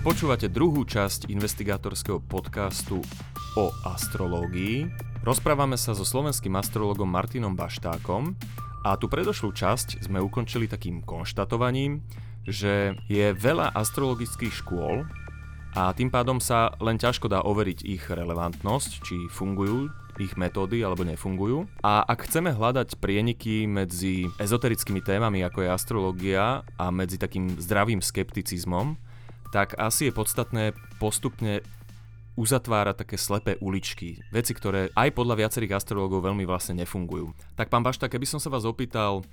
Počúvate druhú časť investigátorského podcastu o astrológii. Rozprávame sa so slovenským astrologom Martinom Baštákom a tú predošlú časť sme ukončili takým konštatovaním, že je veľa astrologických škôl a tým pádom sa len ťažko dá overiť ich relevantnosť, či fungujú ich metódy alebo nefungujú. A ak chceme hľadať prieniky medzi ezoterickými témami ako je astrológia a medzi takým zdravým skepticizmom, tak asi je podstatné postupne uzatvárať také slepé uličky. Veci, ktoré aj podľa viacerých astrológov veľmi vlastne nefungujú. Tak pán Bašták, keby som sa vás opýtal,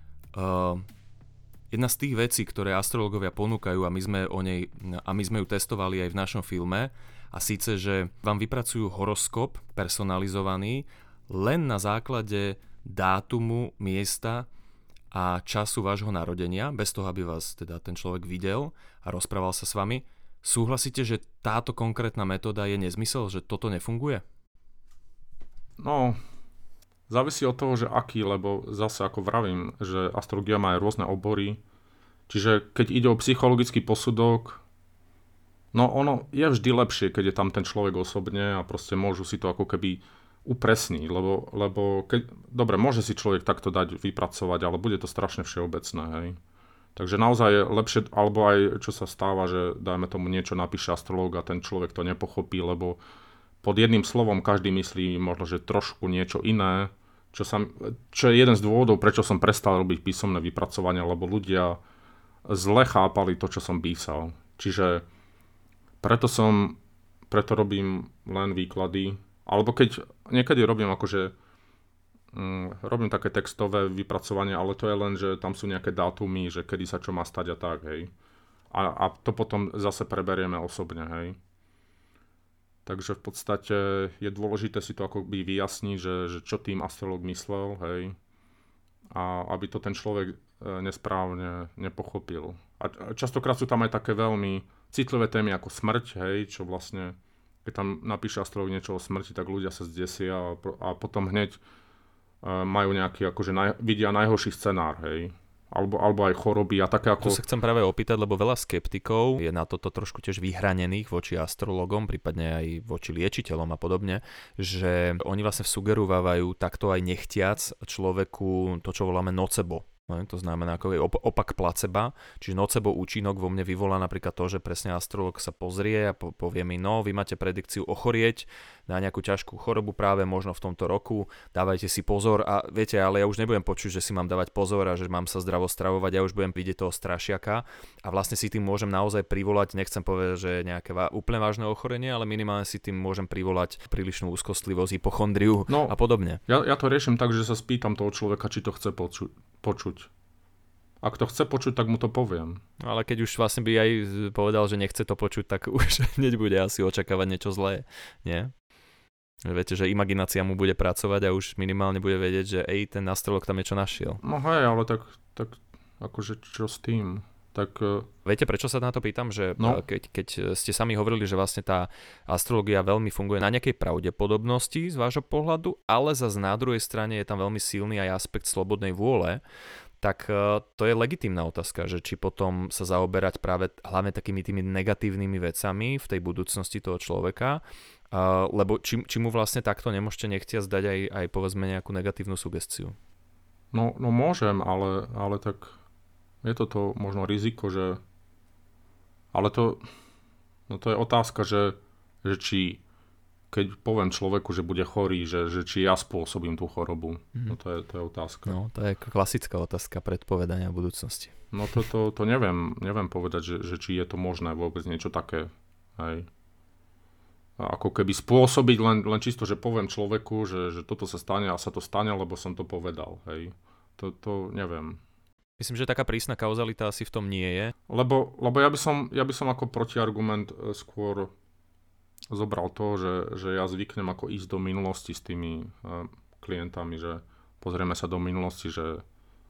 jedna z tých vecí, ktoré astrológovia ponúkajú a my sme ju testovali aj v našom filme, a síce, že vám vypracujú horoskop personalizovaný len na základe dátumu, miesta a času vášho narodenia, bez toho, aby vás teda ten človek videl a rozprával sa s vami. Súhlasíte, že táto konkrétna metóda je nezmysel, že toto nefunguje? No, závisí od toho, že aký, lebo zase ako vravím, že astrológia má aj rôzne obory. Čiže keď ide o psychologický posudok, no ono je vždy lepšie, keď je tam ten človek osobne a proste môžu si to ako keby upresniť, lebo keď, dobre, môže si človek takto dať vypracovať, ale bude to strašne všeobecné, hej. Takže naozaj je lepšie, alebo aj čo sa stáva, že dajme tomu niečo napíše astrológ a ten človek to nepochopí, lebo pod jedným slovom každý myslí možno, že trošku niečo iné, čo je jeden z dôvodov, prečo som prestal robiť písomné vypracovania, lebo ľudia zle chápali to, čo som písal. Čiže preto robím len výklady, alebo keď niekedy robím robím také textové vypracovanie, ale to je len, že tam sú nejaké dátumy, že kedy sa čo má stať a tak, hej. A to potom zase preberieme osobne, hej. Takže v podstate je dôležité si to akoby vyjasniť, že čo tým astrológ myslel, hej. A aby to ten človek nesprávne nepochopil. A častokrát sú tam aj také veľmi citlivé témy ako smrť, hej, čo vlastne keď tam napíše astrológ niečo o smrti, tak ľudia sa zdesia a potom hneď majú nejaký, vidia najhorší scenár, hej. Alebo aj choroby a také ako... Tu sa chcem práve opýtať, lebo veľa skeptikov je na toto trošku tiež vyhranených voči astrologom, prípadne aj voči liečiteľom a podobne, že oni vlastne sugerovávajú takto aj nechtiac človeku to, čo voláme nocebo. No, to znamená ako je opak placeba, čiže nocebo účinok vo mne vyvolá napríklad to, že presne astrolog sa pozrie a povie mi, no vy máte predikciu ochorieť na nejakú ťažkú chorobu práve možno v tomto roku, dávajte si pozor a viete, ale ja už nebudem počuť, že si mám dávať pozor a že mám sa zdravo stravovať, ja už budem vidieť toho strašiaka a vlastne si tým môžem naozaj privolať, nechcem povedať, že nejaké úplne vážne ochorenie, ale minimálne si tým môžem privolať prílišnú úzkostlivosť, hypochondriu a podobne. Ja to riešim tak, že sa spýtam toho človeka, či to chce počuť. Ak to chce počuť, tak mu to poviem. Ale keď už vlastne by aj povedal, že nechce to počuť, tak už hneď bude asi očakávať niečo zlé, nie? Viete, že imaginácia mu bude pracovať a už minimálne bude vedieť, že ten astrolog tam niečo našiel. No hej, ale tak akože čo s tým? Viete, prečo sa na to pýtam? Že keď ste sami hovorili, že vlastne tá astrológia veľmi funguje na nejakej pravdepodobnosti z vášho pohľadu, ale zase na druhej strane je tam veľmi silný aj aspekt slobodnej vôle, tak to je legitímna otázka, že či potom sa zaoberať práve hlavne takými tými negatívnymi vecami v tej budúcnosti toho človeka, lebo či mu vlastne takto nemôžete nechtiac dať aj povedzme nejakú negatívnu sugestiu. No môžem, ale tak je to možno riziko, že... Ale to je otázka, že či keď poviem človeku, že bude chorý, že či ja spôsobím tú chorobu. No to je otázka. No to je klasická otázka predpovedania budúcnosti. No to neviem povedať, že či je to možné vôbec niečo také. Hej. Ako keby spôsobiť len čisto, že poviem človeku, že toto sa stane a sa to stane, lebo som to povedal. Hej. To neviem. Myslím, že taká prísna kauzalita asi v tom nie je. Lebo ja by som ako protiargument skôr zobral to, že ja zvyknem ako ísť do minulosti s tými klientami, že pozrieme sa do minulosti, že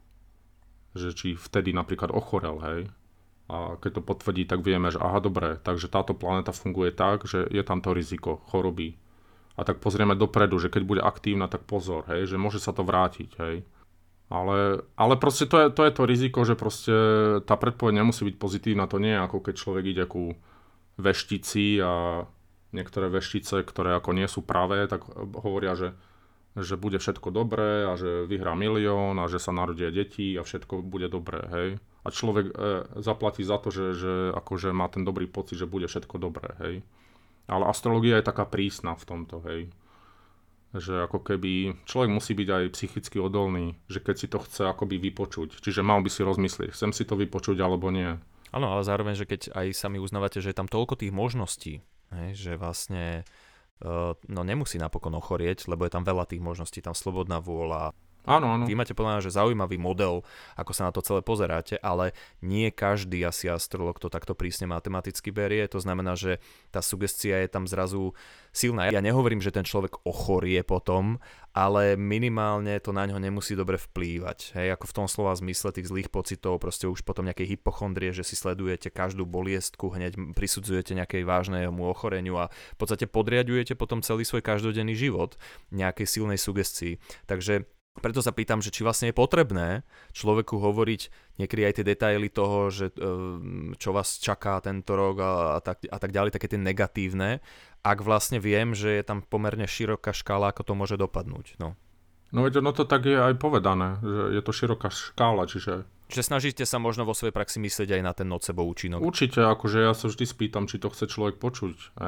či vtedy napríklad ochorel, hej. A keď to potvrdí, tak vieme, že aha, dobre, takže táto planéta funguje tak, že je tam to riziko choroby. A tak pozrieme dopredu, že keď bude aktívna, tak pozor, hej, že môže sa to vrátiť, hej. Ale proste to je to riziko, že proste tá predpoveď nemusí byť pozitívna, to nie je ako keď človek ide ku veštici a niektoré veštice, ktoré ako nie sú pravé, tak hovoria, že bude všetko dobré a že vyhrá milión a že sa narodia deti a všetko bude dobré, hej. A človek zaplatí za to, že akože má ten dobrý pocit, že bude všetko dobré, hej. Ale astrológia je taká prísna v tomto, hej. Že ako keby človek musí byť aj psychicky odolný, že keď si to chce akoby vypočuť. Čiže mal by si rozmyslieť, chcem si to vypočuť alebo nie. Áno, ale zároveň, že keď aj sami uznávate, že je tam toľko tých možností, hej, že vlastne no nemusí napokon ochorieť, lebo je tam veľa tých možností, tam slobodná vôľa. Áno. Vy máte podľa mňa, že zaujímavý model, ako sa na to celé pozeráte, ale nie každý asi astrolog to takto prísne matematicky berie, to znamená, že tá sugestia je tam zrazu silná. Ja nehovorím, že ten človek ochorie potom, ale minimálne to na ňo nemusí dobre vplývať. Hej, ako v tom slova zmysle tých zlých pocitov, proste už potom nejakej hypochondrie, že si sledujete každú boliestku, hneď prisudzujete nejakej vážnemu ochoreniu a v podstate podriaďujete potom celý svoj každodenný život nejakej silnej sugestii. Takže preto sa pýtam, že či vlastne je potrebné človeku hovoriť niekedy aj tie detaily toho, že čo vás čaká tento rok a tak ďalej, také tie negatívne, ak vlastne viem, že je tam pomerne široká škála, ako to môže dopadnúť. No veď ono to tak je aj povedané, že je to široká škála, čiže snažíte sa možno vo svojej praxi myslieť aj na ten nocebo účinok. Určite, akože ja sa vždy spýtam, či to chce človek počuť,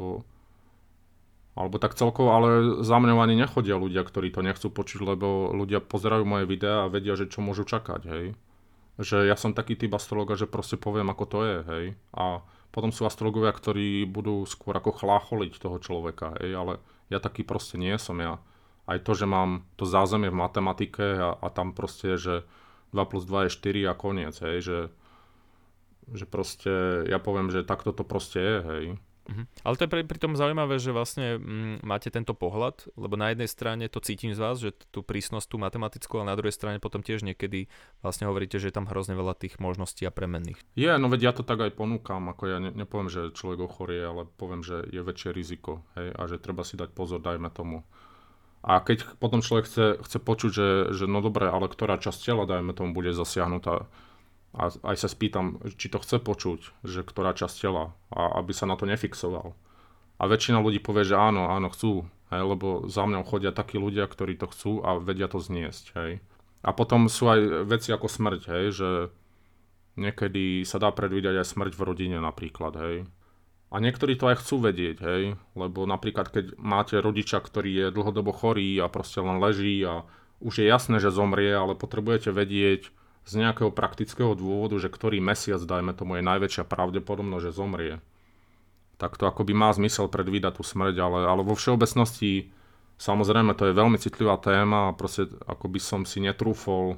alebo tak celkovo, ale za mňou ani nechodia ľudia, ktorí to nechcú počuť, lebo ľudia pozerajú moje videá a vedia, že čo môžu čakať, hej. Že ja som taký typ astrologa, že proste poviem, ako to je, hej. A potom sú astrologovia, ktorí budú skôr ako chlácholiť toho človeka, hej, ale ja taký proste nie som. Ja aj to, že mám to zázemie v matematike a tam proste je, že 2 + 2 je 4 a koniec, hej, že proste ja poviem, že takto to proste je, hej. Ale to je pri tom zaujímavé, že vlastne máte tento pohľad, lebo na jednej strane to cítim z vás, že tú prísnosť, tú matematickú, ale na druhej strane potom tiež niekedy vlastne hovoríte, že je tam hrozne veľa tých možností a premenných. No veď ja to tak aj ponúkam, ako ja nepoviem, že človek ochorie, ale poviem, že je väčšie riziko, hej, a že treba si dať pozor, dajme tomu. A keď potom človek chce počuť, že no dobre, ale ktorá časť tela, dajme tomu, bude zasiahnutá, a aj sa spýtam, či to chce počuť, že ktorá časť tela, a aby sa na to nefixoval. A väčšina ľudí povie, že áno, chcú, hej, lebo za mňou chodia takí ľudia, ktorí to chcú a vedia to zniesť, hej. A potom sú aj veci ako smrť, hej, že niekedy sa dá predvídať aj smrť v rodine napríklad, hej. A niektorí to aj chcú vedieť, hej, lebo napríklad keď máte rodiča, ktorý je dlhodobo chorý a proste len leží a už je jasné, že zomrie, ale potrebujete vedieť z nejakého praktického dôvodu, že ktorý mesiac, dajme tomu, je najväčšia pravdepodobnosť, že zomrie. Tak to akoby má zmysel predvídať tú smrť, ale vo všeobecnosti, samozrejme, to je veľmi citlivá téma a proste akoby som si netrúfol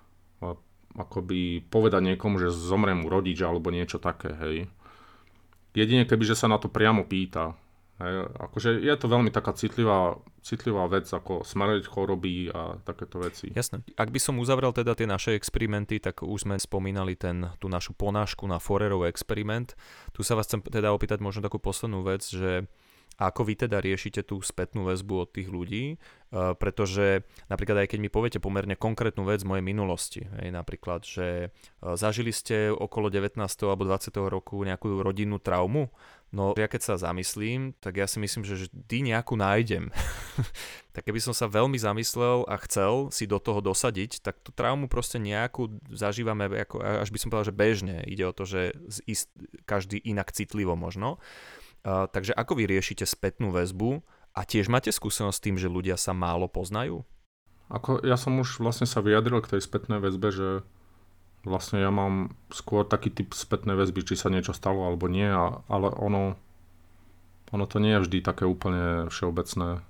akoby povedať niekomu, že zomrie mu rodič alebo niečo také, hej. Jedine keby, že sa na to priamo pýta. Hej. Akože je to veľmi taká citlivá vec, ako smrť, choroby a takéto veci. Jasné. Ak by som uzavrel teda tie naše experimenty, tak už sme spomínali tú našu ponášku na Forerov experiment. Tu sa vás chcem teda opýtať možno takú poslednú vec, že ako vy teda riešite tú spätnú väzbu od tých ľudí, pretože napríklad aj keď mi poviete pomerne konkrétnu vec z mojej minulosti, hej, napríklad, že zažili ste okolo 19. alebo 20. roku nejakú rodinnú traumu, no ja keď sa zamyslím, tak ja si myslím, že vždy nejakú nájdem. Tak keby som sa veľmi zamyslel a chcel si do toho dosadiť, tak tú traumu proste nejakú zažívame, ako, až by som povedal, že bežne. Ide o to, že každý inak citlivo možno. Takže ako vy riešite spätnú väzbu a tiež máte skúsenosť s tým, že ľudia sa málo poznajú? Ja som už vlastne sa vyjadril k tej spätnej väzbe, že vlastne ja mám skôr taký typ spätnej väzby, či sa niečo stalo alebo nie, ale ono to nie je vždy také úplne všeobecné,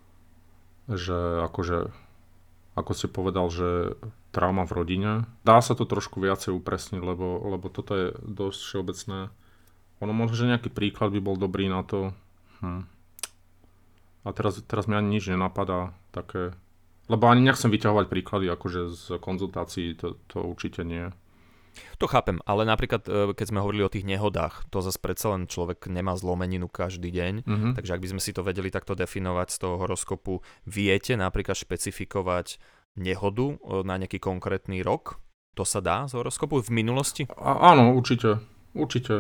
že akože, ako si povedal, že trauma v rodine. Dá sa to trošku viacej upresniť, lebo toto je dosť všeobecné. Ono možno, že nejaký príklad by bol dobrý na to. A teraz mi ani nič nenapadá také. Lebo ani nechcem vyťahovať príklady akože z konzultácií, to určite nie. To chápem, ale napríklad, keď sme hovorili o tých nehodách, to zase predsa len človek nemá zlomeninu každý deň, takže ak by sme si to vedeli takto definovať z toho horoskopu, viete napríklad špecifikovať nehodu na nejaký konkrétny rok? To sa dá z horoskopu v minulosti? Áno, určite.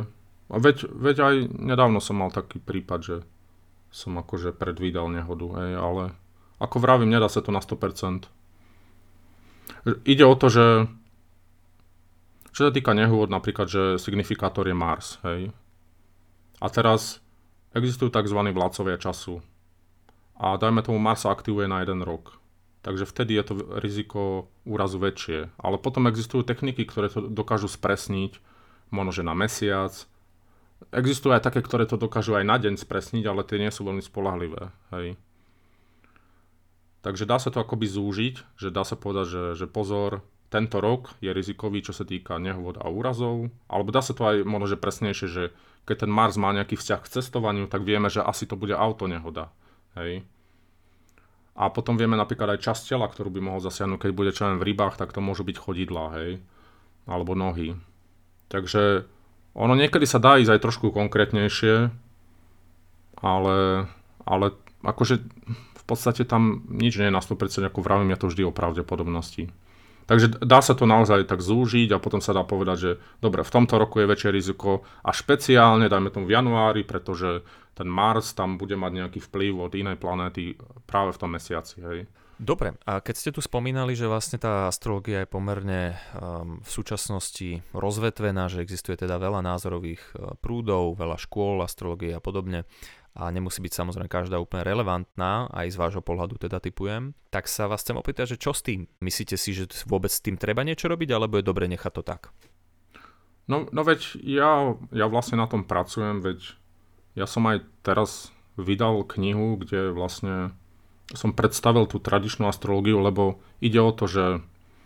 A veď aj nedávno som mal taký prípad, že som akože predvídal nehodu, hej, ale ako vravím, nedá sa to na 100%. Ide o to, že čo sa týka nehôd, napríklad, že signifikátor je Mars, hej. A teraz existujú tzv. Vládcovia času. A dajme tomu, Mars sa aktivuje na 1 rok. Takže vtedy je to riziko úrazu väčšie. Ale potom existujú techniky, ktoré to dokážu spresniť, možno že na mesiac. Existujú aj také, ktoré to dokážu aj na deň spresniť, ale tie nie sú veľmi spoľahlivé. Hej. Takže dá sa to akoby zúžiť, že dá sa povedať, že pozor, tento rok je rizikový, čo sa týka nehôd a úrazov. Alebo dá sa to aj možno že presnejšie, že keď ten Mars má nejaký vzťah k cestovaniu, tak vieme, že asi to bude autonehoda. Hej. A potom vieme napríklad aj časť tela, ktorú by mohol zasiahnuť, keď bude čo len v rybách, tak to môžu byť chodidlá, hej, alebo nohy. Takže ono niekedy sa dá ísť aj trošku konkrétnejšie, ale akože v podstate tam nič nie je na 100%, ako vravím, ja to vždy o pravdepodobnosti. Takže dá sa to naozaj tak zúžiť a potom sa dá povedať, že dobre, v tomto roku je väčšie riziko a špeciálne, dajme tomu v januári, pretože ten Mars tam bude mať nejaký vplyv od inej planéty práve v tom mesiaci. Hej. Dobre, a keď ste tu spomínali, že vlastne tá astrológia je pomerne v súčasnosti rozvetvená, že existuje teda veľa názorových prúdov, veľa škôl astrológie a podobne, a nemusí byť samozrejme každá úplne relevantná, aj z vášho pohľadu teda typujem, tak sa vás chcem opýtať, že čo s tým? Myslíte si, že vôbec s tým treba niečo robiť, alebo je dobre nechať to tak? No veď ja vlastne na tom pracujem, veď ja som aj teraz vydal knihu, kde vlastne som predstavil tú tradičnú astrológiu, lebo ide o to, že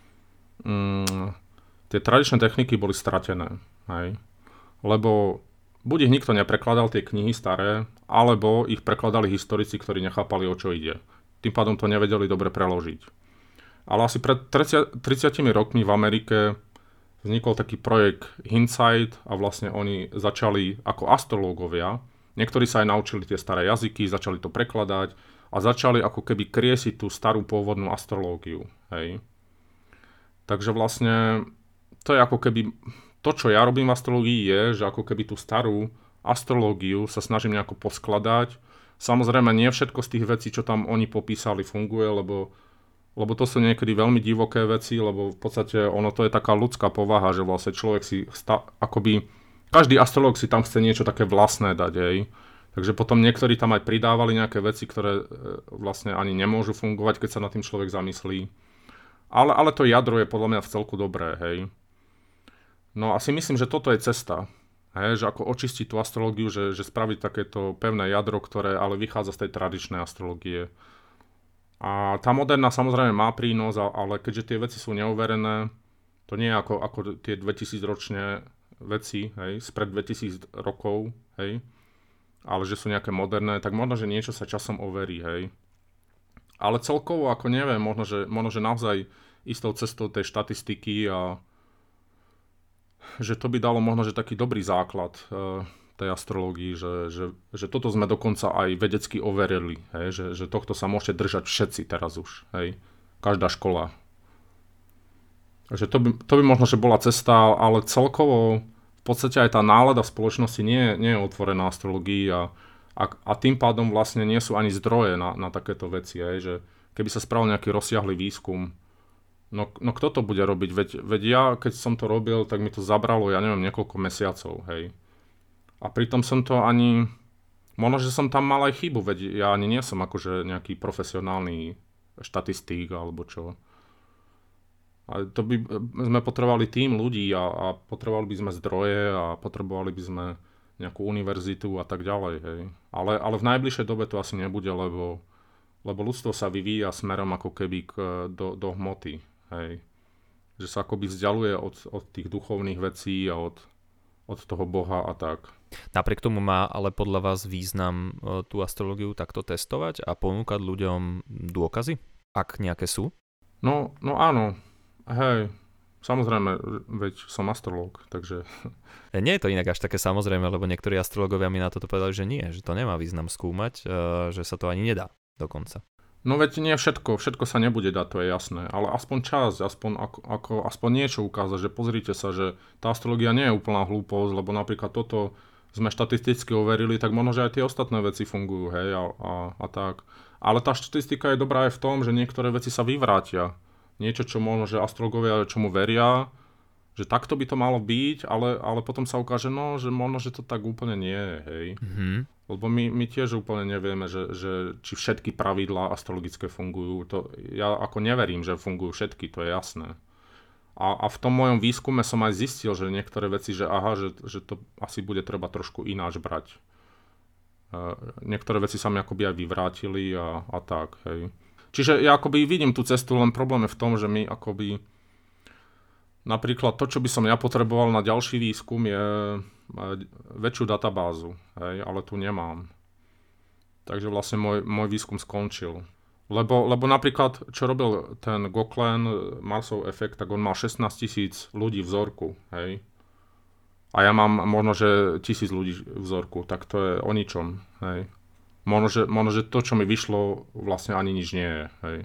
tie tradičné techniky boli stratené. Hej? Lebo buď ich nikto neprekladal, tie knihy staré, alebo ich prekladali historici, ktorí nechápali, o čo ide. Tým pádom to nevedeli dobre preložiť. Ale asi pred 30 rokmi v Amerike vznikol taký projekt Insight a vlastne oni začali ako astrológovia, niektorí sa aj naučili tie staré jazyky, začali to prekladať a začali ako keby kriesiť tú starú pôvodnú astrológiu. Hej. Takže vlastne to je ako keby to, čo ja robím v astrológii, je, že ako keby tú starú astrológiu sa snažím nejako poskladať. Samozrejme, nie všetko z tých vecí, čo tam oni popísali, funguje, lebo to sú niekedy veľmi divoké veci, lebo v podstate ono to je taká ľudská povaha, že vlastne človek si akoby každý astrológ si tam chce niečo také vlastné dať, hej. Takže potom niektorí tam aj pridávali nejaké veci, ktoré vlastne ani nemôžu fungovať, keď sa nad tým človek zamyslí. Ale to jadro je podľa mňa v celku dobré, hej. No a si myslím, že toto je cesta. Hej, že ako očistiť tú astrológiu, že spraviť takéto pevné jadro, ktoré ale vychádza z tej tradičnej astrológie. A tá moderná samozrejme má prínos, ale keďže tie veci sú neoverené, to nie je ako tie 2000 ročné veci, hej, spred 2000 rokov, hej, ale že sú nejaké moderné, tak možno, že niečo sa časom overí, hej. Ale celkovo, ako neviem, možno, že naozaj istou cestou tej štatistiky a že to by dalo možno, že taký dobrý základ tej astrológii, že toto sme dokonca aj vedecky overili, hej, že tohto sa môžete držať všetci teraz už, hej, každá škola. Takže to by možno, že bola cesta, ale celkovo v podstate aj tá nálada v spoločnosti nie je otvorená astrológii a tým pádom vlastne nie sú ani zdroje na takéto veci, hej, že keby sa spravil nejaký rozsiahly výskum, no kto to bude robiť? Veď ja, keď som to robil, tak mi to zabralo, ja neviem, niekoľko mesiacov, hej. A pritom som to ani, možno, že som tam mal aj chybu, veď ja ani nie som akože nejaký profesionálny štatistík alebo čo. A to by sme potrebovali tým ľudí a potrebovali by sme zdroje a potrebovali by sme nejakú univerzitu a tak ďalej, hej. Ale v najbližšej dobe to asi nebude, lebo ľudstvo sa vyvíja smerom ako keby do hmoty. Hej. Že sa akoby vzdialuje od tých duchovných vecí a od toho Boha a tak. Napriek tomu má ale podľa vás význam tú astrológiu takto testovať a ponúkať ľuďom dôkazy, ak nejaké sú? No áno. Hej, samozrejme, veď som astrológ, takže... Nie je to inak až také samozrejme, lebo niektorí astrológovia mi na toto povedali, že nie, že to nemá význam skúmať, že sa to ani nedá dokonca. No veď nie všetko sa nebude dať, to je jasné, ale aspoň čas, aspoň niečo ukázať, že pozrite sa, že tá astrológia nie je úplná hlúposť, lebo napríklad toto sme štatisticky overili, tak možno, že aj tie ostatné veci fungujú, hej, a tak. Ale tá štatistika je dobrá aj v tom, že niektoré veci sa vyvrátia. Niečo, čo možno, že astrológovia čomu veria, že takto by to malo byť, ale potom sa ukáže, no, že možno, že to tak úplne nie je, hej. Lebo my tiež úplne nevieme, že či všetky pravidlá astrologické fungujú. Ja ako neverím, že fungujú všetky, to je jasné. A v tom mojom výskume som aj zistil, že niektoré veci, že že to asi bude treba trošku ináč brať. Niektoré veci sa mi akoby aj vyvrátili a tak, hej. Čiže ja akoby vidím tú cestu, len problém je v tom, že my akoby napríklad to, čo by som ja potreboval na ďalší výskum je väčšiu databázu, hej, ale tu nemám. Takže vlastne môj výskum skončil. Lebo napríklad, čo robil ten Goklen, Marsov efekt, tak on mal 16 000 ľudí vzorku, hej. A ja mám možno, že 1000 ľudí vzorku, tak to je o ničom, hej. Možno, že to, čo mi vyšlo, vlastne ani nič nie je, hej.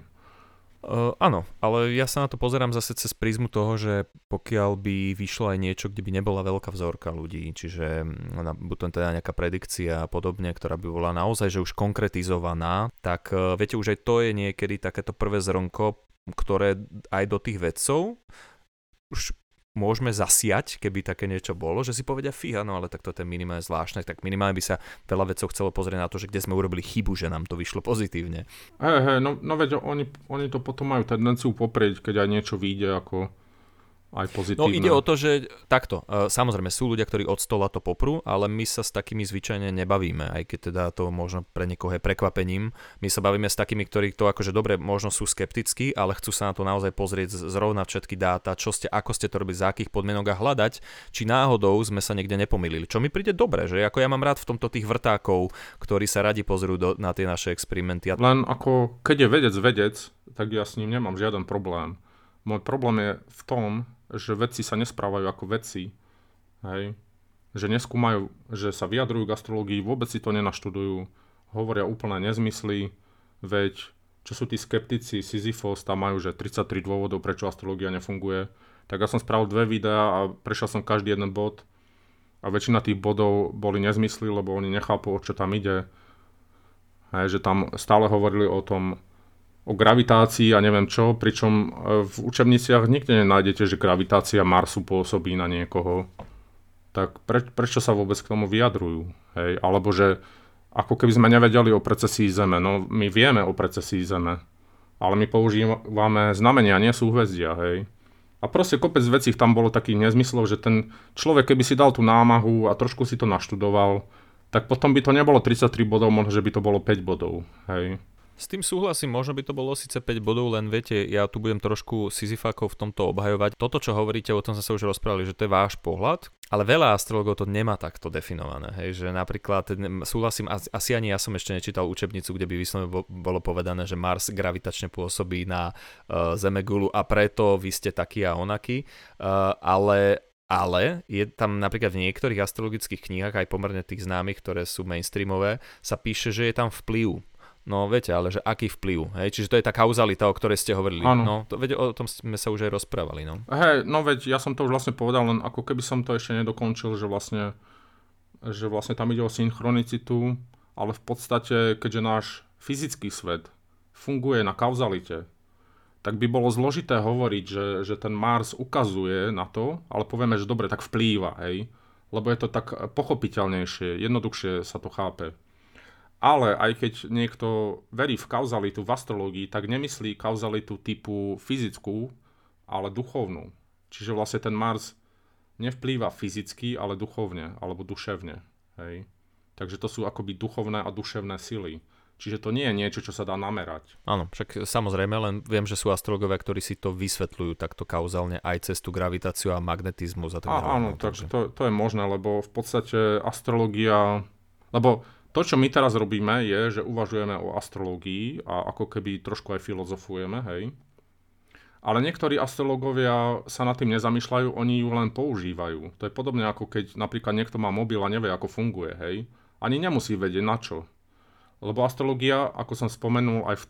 Áno, ale ja sa na to pozerám zase cez prízmu toho, že pokiaľ by vyšlo aj niečo, kde by nebola veľká vzorka ľudí, čiže buď to teda nejaká predikcia a podobne, ktorá by bola naozaj že už konkretizovaná, tak viete, už aj to je niekedy takéto prvé zrnko, ktoré aj do tých vedcov už môžeme zasiať, keby také niečo bolo, že si povedia fíha, no ale tak toto je minimálne zvláštne, tak minimálne by sa veľa vedcov chcelo pozrieť na to, že kde sme urobili chybu, že nám to vyšlo pozitívne. No veď oni to potom majú tendenciu poprieť, keď aj niečo vyjde ako aj pozitívne. No ide o to, že takto, samozrejme sú ľudia, ktorí od stola to poprú, ale my sa s takými zvyčajne nebavíme, aj keď teda to možno pre niekoho je prekvapením. My sa bavíme s takými, ktorí to akože dobre, možno sú skeptickí, ale chcú sa na to naozaj pozrieť, zrovnať všetky dáta, ako ste to robili, za akých podmienok a hľadať, či náhodou sme sa niekde nepomýlili. Čo mi príde dobre, že ako ja mám rád v tomto tých vrtákov, ktorí sa radi pozrú na tie naše experimenty. Len ako keď je vedec, tak ja s ním nemám žiaden problém. Môj problém je v tom, že vedci sa nesprávajú ako vedci, hej? Že neskúmajú, že sa vyjadrujú k astrológii, vôbec si to nenaštudujú, hovoria úplné nezmysly, veď čo sú tí skeptici, Sisyphos, tam majú, že 33 dôvodov, prečo astrológia nefunguje, tak ja som spravil 2 videá a prešiel som každý jeden bod a väčšina tých bodov boli nezmysly, lebo oni nechápu, o čo tam ide, hej? Že tam stále hovorili o gravitácii a neviem čo, pričom v učebniciach nikde nenájdete, že gravitácia Marsu pôsobí na niekoho. Tak prečo sa vôbec k tomu vyjadrujú? Hej? Alebo že ako keby sme nevedeli o precesii Zeme. No my vieme o precesii Zeme, ale my používame znamenia, nie súhvezdia. Hej? A proste kopec vecí tam bolo takých nezmyslov, že ten človek, keby si dal tú námahu a trošku si to naštudoval, tak potom by to nebolo 33 bodov, možno, že by to bolo 5 bodov. Hej? S tým súhlasím, možno by to bolo síce 5 bodov, len viete, ja tu budem trošku Sisyfakov v tomto obhajovať. Toto, čo hovoríte, o tom sme sa už rozprávali, že to je váš pohľad, ale veľa astrologov to nemá takto definované. Hej? Že napríklad, súhlasím, asi ani ja som ešte nečítal učebnicu, kde by vyslovene bolo povedané, že Mars gravitačne pôsobí na Zemegulu a preto vy ste takí a onakí, ale je tam napríklad v niektorých astrologických knihách, aj pomerne tých známych, ktoré sú mainstreamové, sa píše, že je tam vplyv. No viete, ale že aký vplyv, hej? Čiže to je tá kauzalita, o ktorej ste hovorili. Áno. No, o tom sme sa už aj rozprávali, no. Hej, no veď ja som to už vlastne povedal, len ako keby som to ešte nedokončil, že vlastne tam ide o synchronicitu, ale v podstate, keďže náš fyzický svet funguje na kauzalite, tak by bolo zložité hovoriť, že ten Mars ukazuje na to, ale povieme, že dobre, tak vplýva, hej? Lebo je to tak pochopiteľnejšie, jednoduchšie sa to chápe. Ale aj keď niekto verí v kauzalitu v astrológii, tak nemyslí kauzalitu typu fyzickú, ale duchovnú. Čiže vlastne ten Mars nevplýva fyzicky, ale duchovne, alebo duševne. Hej. Takže to sú akoby duchovné a duševné sily. Čiže to nie je niečo, čo sa dá namerať. Áno, však samozrejme, len viem, že sú astrologovia, ktorí si to vysvetľujú takto kauzálne aj cez tú gravitáciu a magnetizmus a tak ďalej. Áno, takže to je možné, lebo v podstate astrológia... Lebo to, čo my teraz robíme, je, že uvažujeme o astrológii a ako keby trošku aj filozofujeme, hej. Ale niektorí astrológovia sa nad tým nezamýšľajú, oni ju len používajú. To je podobne ako keď napríklad niekto má mobil a nevie, ako funguje, hej. Ani nemusí vedieť na čo. Lebo astrológia, ako som spomenul aj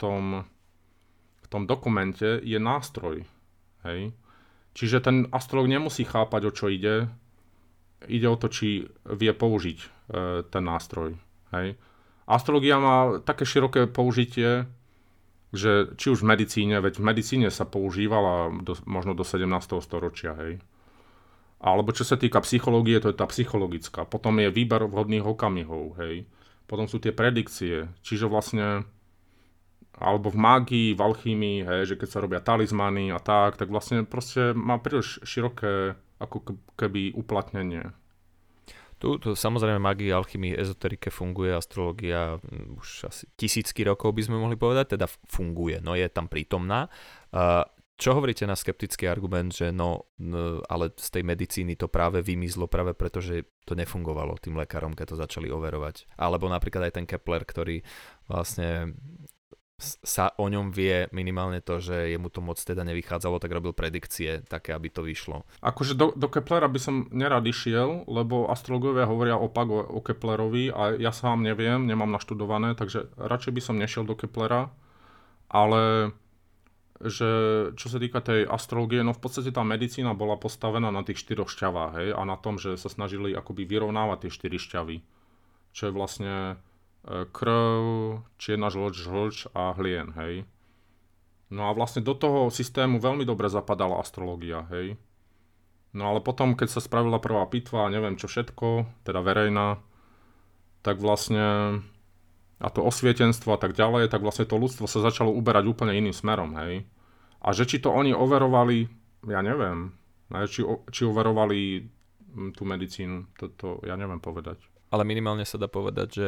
v tom dokumente, je nástroj. Hej? Čiže ten astrológ nemusí chápať, o čo ide. Ide o to, či vie použiť ten nástroj. Hej? Astrológia má také široké použitie, že či už v medicíne, veď v medicíne sa používala možno do 17. storočia. Hej? Alebo čo sa týka psychológie, to je tá psychologická. Potom je výber vhodných okamihov. Hej? Potom sú tie predikcie. Čiže vlastne alebo v mágii, v alchýmii, hej, že keď sa robia talizmany a tak vlastne proste má príliš široké ako keby uplatnenie. Tu samozrejme magii, alchymii, ezoterike funguje, astrológia už asi tisícky rokov by sme mohli povedať, teda funguje, no je tam prítomná. Čo hovoríte na skeptický argument, že ale z tej medicíny to práve vymizlo práve preto, že to nefungovalo tým lekárom, keď to začali overovať. Alebo napríklad aj ten Kepler, ktorý vlastne sa o ňom vie minimálne to, že jemu to moc teda nevychádzalo, tak robil predikcie také, aby to vyšlo. Akože do Keplera by som nerad išiel, lebo astrológovia hovoria opak o Keplerovi a ja sám neviem, nemám naštudované, takže radšej by som nešiel do Keplera, ale že čo sa týka tej astrológie, no v podstate tá medicína bola postavená na tých 4 šťavách, hej, a na tom, že sa snažili akoby vyrovnávať tie 4 šťavy, čo je vlastne krv, čierna žlč a hlien, hej. No a vlastne do toho systému veľmi dobre zapadala astrológia, hej. No ale potom, keď sa spravila prvá pitva, neviem čo všetko, teda verejná, tak vlastne a to osvietenstvo a tak ďalej, tak vlastne to ľudstvo sa začalo uberať úplne iným smerom, hej. A že či to oni overovali, ja neviem, či overovali tú medicínu, to ja neviem povedať. Ale minimálne sa dá povedať, že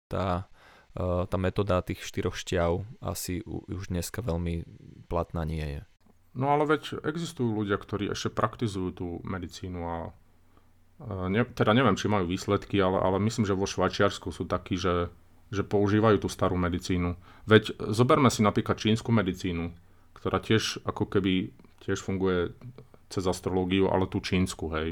tá metóda tých 4 šťav asi už dneska veľmi platná nie je. No ale veď existujú ľudia, ktorí ešte praktizujú tú medicínu a teda neviem, či majú výsledky, ale myslím, že vo Švajčiarsku sú takí, že používajú tú starú medicínu. Veď zoberme si napríklad čínsku medicínu, ktorá tiež ako keby tiež funguje cez astrológiu, ale tú čínsku, hej.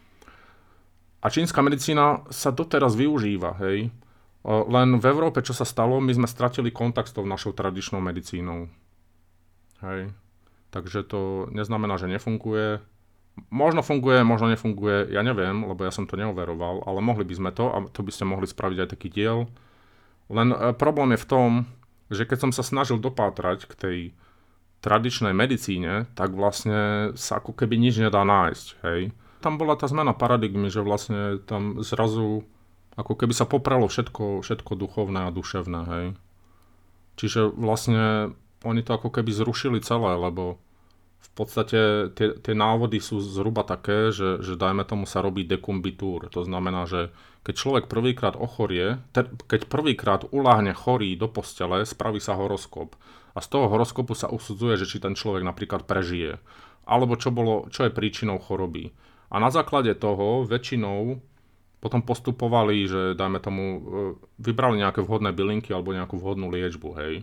A čínska medicína sa doteraz využíva, hej. Len v Európe, čo sa stalo, my sme stratili kontakt s tou našou tradičnou medicínou. Hej. Takže to neznamená, že nefunguje. Možno funguje, možno nefunguje, ja neviem, lebo ja som to neoveroval, ale mohli by sme to a to by ste mohli spraviť aj taký diel. Len problém je v tom, že keď som sa snažil dopátrať k tej tradičnej medicíne, tak vlastne sa ako keby nič nedá nájsť. Hej. Tam bola tá zmena paradigmy, že vlastne tam zrazu ako keby sa popralo všetko duchovné a duševné, hej. Čiže vlastne oni to ako keby zrušili celé, lebo v podstate tie návody sú zhruba také, že dajme tomu sa robí dekumbitúr. To znamená, že keď človek prvýkrát ochorie, keď prvýkrát uľahne chorý do postele, spraví sa horoskop. A z toho horoskopu sa usudzuje, že či ten človek napríklad prežije. Alebo čo je príčinou choroby. A na základe toho väčšinou potom postupovali, že dajme tomu, vybrali nejaké vhodné bylinky alebo nejakú vhodnú liečbu, hej.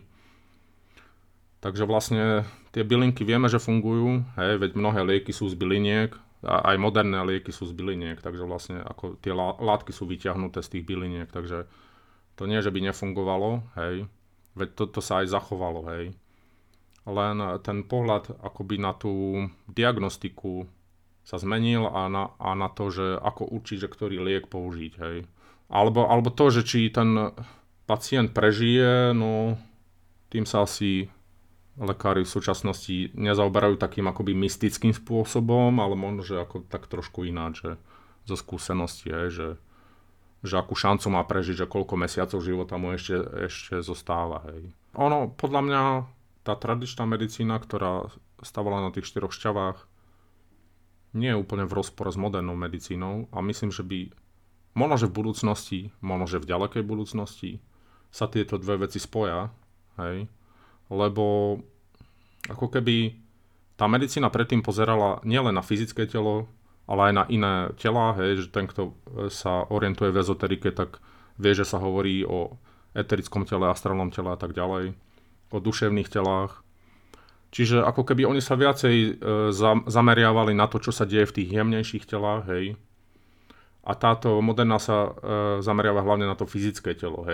Takže vlastne tie bylinky vieme, že fungujú, hej, veď mnohé lieky sú z byliniek, a aj moderné lieky sú z byliniek, takže vlastne ako tie látky sú vyťahnuté z tých byliniek, takže to nie, že by nefungovalo, hej, veď to sa aj zachovalo, hej. Len ten pohľad akoby na tú diagnostiku sa zmenil a na to, že ako určiť, že ktorý liek použiť, hej. Alebo to, že či ten pacient prežije, no tým sa asi lekári v súčasnosti nezaoberajú takým akoby mystickým spôsobom, ale možno, že ako tak trošku ináč, že zo skúsenosti, hej, že akú šancu má prežiť, že koľko mesiacov života mu ešte zostáva, hej. Ono, podľa mňa, tá tradičná medicína, ktorá stávala na tých 4 šťavách, nie je úplne v rozpore s modernou medicínou a myslím, že by možno, že v budúcnosti, možno, že v ďalekej budúcnosti sa tieto dve veci spoja, hej, lebo ako keby tá medicína predtým pozerala nielen na fyzické telo, ale aj na iné telá, hej, že ten, kto sa orientuje v ezoterike, tak vie, že sa hovorí o eterickom tele, astrálnom tele a tak ďalej, o duševných telách. Čiže ako keby oni sa viacej zameriavali na to, čo sa deje v tých jemnejších telách, hej. A táto moderná sa zameriava hlavne na to fyzické telo, hej.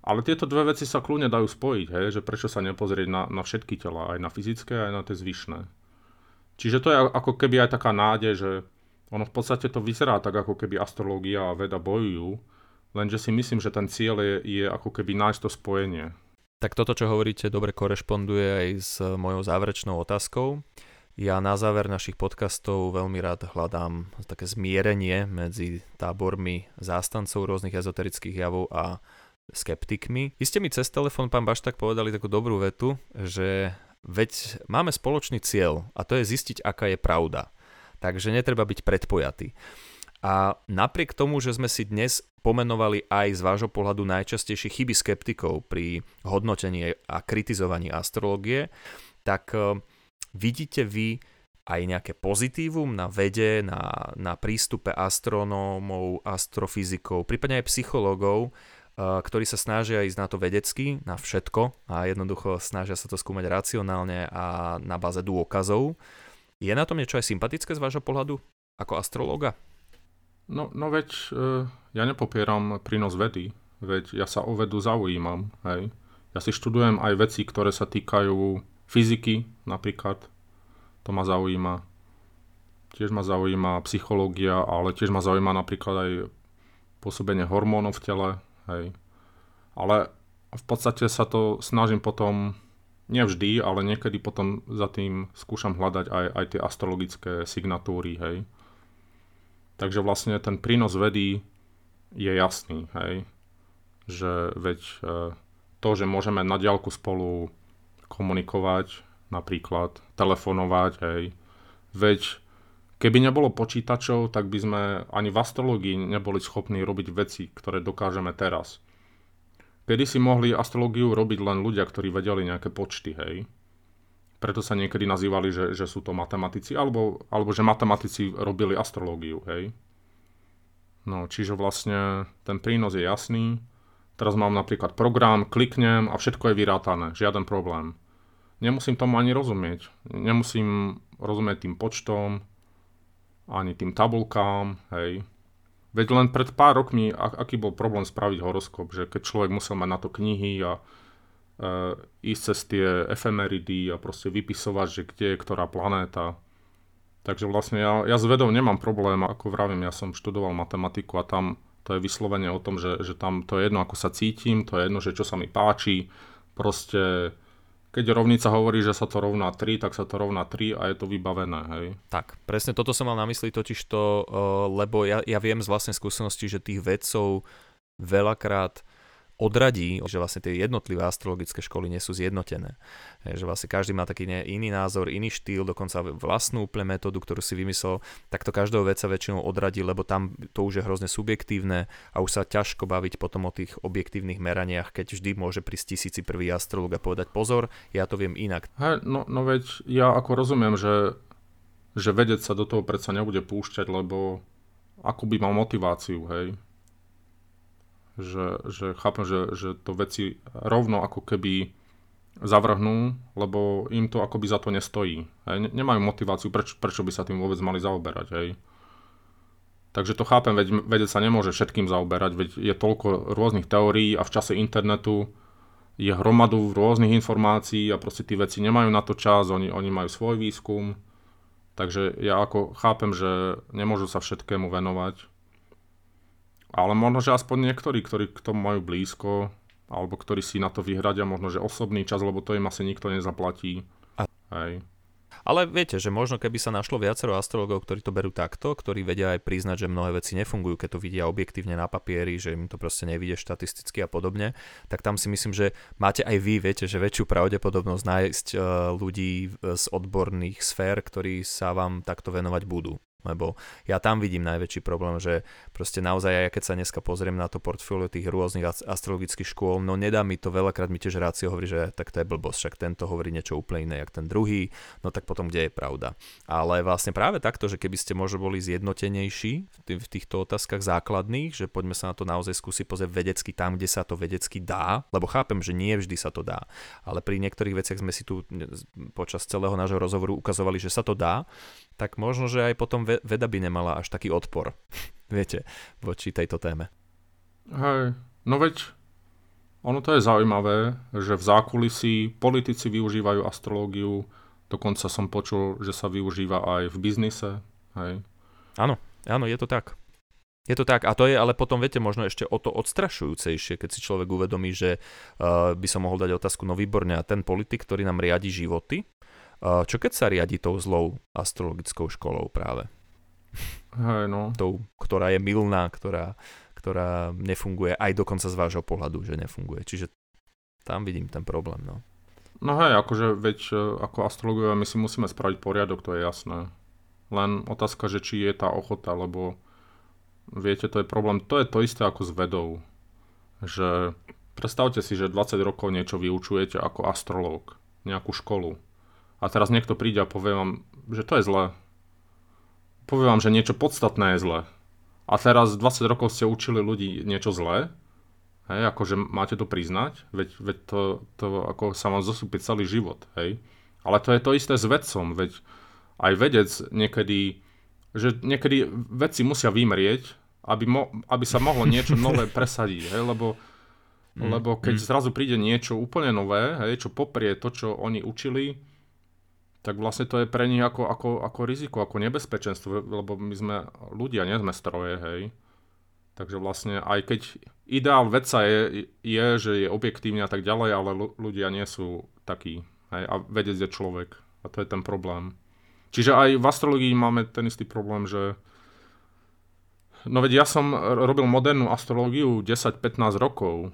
Ale tieto dve veci sa kľudne dajú spojiť, hej, že prečo sa nepozrieť na všetky tela, aj na fyzické, aj na tie zvyšné. Čiže to je ako keby aj taká nádej, že ono v podstate to vyzerá tak, ako keby astrológia a veda bojujú, lenže si myslím, že ten cieľ je ako keby nájsť to spojenie. Tak toto, čo hovoríte, dobre korešponduje aj s mojou záverečnou otázkou. Ja na záver našich podcastov veľmi rád hľadám také zmierenie medzi tábormi zástancov rôznych ezoterických javov a skeptikmi. Vy ste mi cez telefón, pán Bašták, povedali takú dobrú vetu, že veď máme spoločný cieľ a to je zistiť, aká je pravda. Takže netreba byť predpojatý. A napriek tomu, že sme si dnes pomenovali aj z vášho pohľadu najčastejšie chyby skeptikov pri hodnotení a kritizovaní astrológie, tak vidíte vy aj nejaké pozitívum na vede, na prístupe astronómov, astrofyzikov, prípadne aj psychológov, ktorí sa snažia ísť na to vedecky, na všetko a jednoducho snažia sa to skúmať racionálne a na báze dôkazov. Je na tom niečo aj sympatické z vášho pohľadu ako astrológa? No veď ja nepopieram prínos vedy, veď ja sa o vedu zaujímam, hej. Ja si študujem aj veci, ktoré sa týkajú fyziky napríklad, to ma zaujíma. Tiež ma zaujíma psychológia, ale tiež ma zaujíma napríklad aj pôsobenie hormónov v tele, hej. Ale v podstate sa to snažím potom, nevždy, ale niekedy potom za tým skúšam hľadať aj tie astrologické signatúry, hej. Takže vlastne ten prínos vedy je jasný, hej. Že veď to, že môžeme na diaľku spolu komunikovať, napríklad telefonovať, hej. Veď keby nebolo počítačov, tak by sme ani v astrológii neboli schopní robiť veci, ktoré dokážeme teraz. Kedy si mohli astrológiu robiť len ľudia, ktorí vedeli nejaké počty, hej. Preto sa niekedy nazývali, že sú to matematici, alebo že matematici robili astrológiu, hej. No, čiže vlastne ten prínos je jasný. Teraz mám napríklad program, kliknem a všetko je vyrátané, žiaden problém. Nemusím tomu ani rozumieť. Nemusím rozumieť tým počtom, ani tým tabulkám, hej. Veď len pred pár rokmi, aký bol problém spraviť horoskop, že keď človek musel mať na to knihy a ísť cez tie efemeridy a proste vypisovať, že kde je ktorá planéta. Takže vlastne ja s vedou nemám problém, ako vravím, ja som študoval matematiku a tam to je vyslovene o tom, že tam to je jedno, ako sa cítim, to je jedno, že čo sa mi páči. Proste keď rovnica hovorí, že sa to rovná 3, tak sa to rovná 3 a je to vybavené, hej. Tak, presne toto som mal na mysli totižto, lebo ja viem z vlastnej skúsenosti, že tých vedcov veľakrát odradí, že vlastne tie jednotlivé astrologické školy nie sú zjednotené. Že vlastne každý má taký iný názor, iný štýl, dokonca vlastnú úplne metódu, ktorú si vymyslel, tak to každého vedca väčšinou odradí, lebo tam to už je hrozne subjektívne a už sa ťažko baviť potom o tých objektívnych meraniach, keď vždy môže prísť 1001. astrológ a povedať pozor, ja to viem inak. Hej, no veď ja ako rozumiem, že vedec sa do toho predsa nebude púšťať, lebo akú by mal motiváciu, hej. Že chápem, že to veci rovno ako keby zavrhnú, lebo im to akoby za to nestojí. Hej. Nemajú motiváciu, prečo by sa tým vôbec mali zaoberať. Hej. Takže to chápem, vedec sa nemôže všetkým zaoberať, veď je toľko rôznych teórií a v čase internetu je hromadu rôznych informácií a proste tí veci nemajú na to čas, oni majú svoj výskum. Takže ja ako chápem, že nemôžu sa všetkému venovať. Ale možno, že aspoň niektorí, ktorí k tomu majú blízko, alebo ktorí si na to vyhradia možno, že osobný čas, lebo to im asi nikto nezaplatí. Hej. Ale viete, že možno keby sa našlo viacero astrologov, ktorí to berú takto, ktorí vedia aj priznať, že mnohé veci nefungujú, keď to vidia objektívne na papieri, že im to proste nevidie štatisticky a podobne, tak tam si myslím, že máte aj vy, viete, že väčšiu pravdepodobnosť nájsť ľudí z odborných sfér, ktorí sa vám takto venovať budú. Lebo ja tam vidím najväčší problém, že proste naozaj, keď sa dneska pozriem na to portfólio tých rôznych astrologických škôl, no nedá mi to, veľakrát mi tiež rácio hovorí, že tak to je blbosť, však tento hovorí niečo úplne iné, jak ten druhý, no tak potom kde je pravda. Ale vlastne práve takto, že keby ste možno boli zjednotenejší v týchto otázkach základných, že poďme sa na to naozaj skúsiť pozrieť vedecky tam, kde sa to vedecky dá, lebo chápem, že nie vždy sa to dá, ale pri niektorých veciach sme si tu počas celého nášho rozhovoru ukazovali, že sa to dá, tak možno, že aj potom veda by nemala až taký odpor, viete, voči tejto téme. Hej, no veď Ono to je zaujímavé, že v zákulisí politici využívajú astrológiu, dokonca som počul, že sa využíva aj v biznise. Hej. Áno, je to tak. Je to tak, a to je ale potom, viete, možno ešte o to odstrašujúcejšie, keď si človek uvedomí, že by som mohol dať otázku, no výborne, a ten politik, ktorý nám riadi životy, čo keď sa riadi tou zlou astrologickou školou práve? Hej, no. Tou, ktorá je mylná, ktorá nefunguje aj dokonca z vášho pohľadu, že nefunguje. Čiže tam vidím ten problém, no. No hej, akože veď ako astrologovia my si musíme spraviť poriadok, to je jasné. Len otázka, že či je tá ochota, lebo viete, to je problém, to je to isté ako s vedou. Že predstavte si, že 20 rokov niečo vyučujete ako astrológ, nejakú školu. A teraz niekto príde a povie vám, že to je zlé. Povie vám, že niečo podstatné je zlé. A teraz 20 rokov ste učili ľudí niečo zlé. Hej, akože máte to priznať, veď to ako sa vám zosúpi celý život, hej. Ale to je to isté s vedcom, veď aj vedec niekedy, že niekedy vedci musia vymrieť, aby sa mohlo niečo nové presadiť, hej, lebo keď zrazu príde niečo úplne nové, hej, čo poprie to, čo oni učili, tak vlastne to je pre nich ako riziko, ako nebezpečenstvo, lebo my sme ľudia, nie sme stroje, hej. Takže vlastne aj keď ideál vedca je, že je objektívny a tak ďalej, ale ľudia nie sú takí, hej, a vedec je človek a to je ten problém. Čiže aj v astrológii máme ten istý problém, že no veď ja som robil modernú astrológiu 10-15 rokov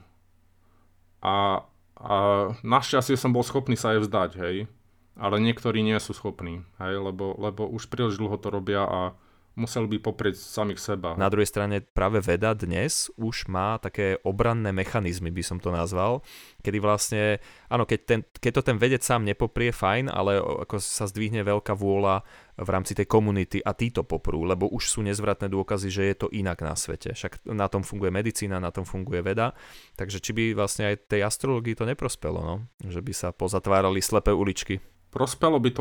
a našťastie som bol schopný sa jej vzdať, hej. Ale niektorí nie sú schopní, hej, lebo už príliš dlho to robia a museli by poprieť samých seba. Na druhej strane práve veda dnes už má také obranné mechanizmy, by som to nazval, kedy vlastne, áno, keď to ten vedec sám nepoprie, fajn, ale ako sa zdvihne veľká vôľa v rámci tej komunity a tí to poprú, lebo už sú nezvratné dôkazy, že je to inak na svete. Však na tom funguje medicína, na tom funguje veda, takže či by vlastne aj tej astrológii to neprospelo, no? Že by sa pozatvárali slepé uličky. Prospelo by to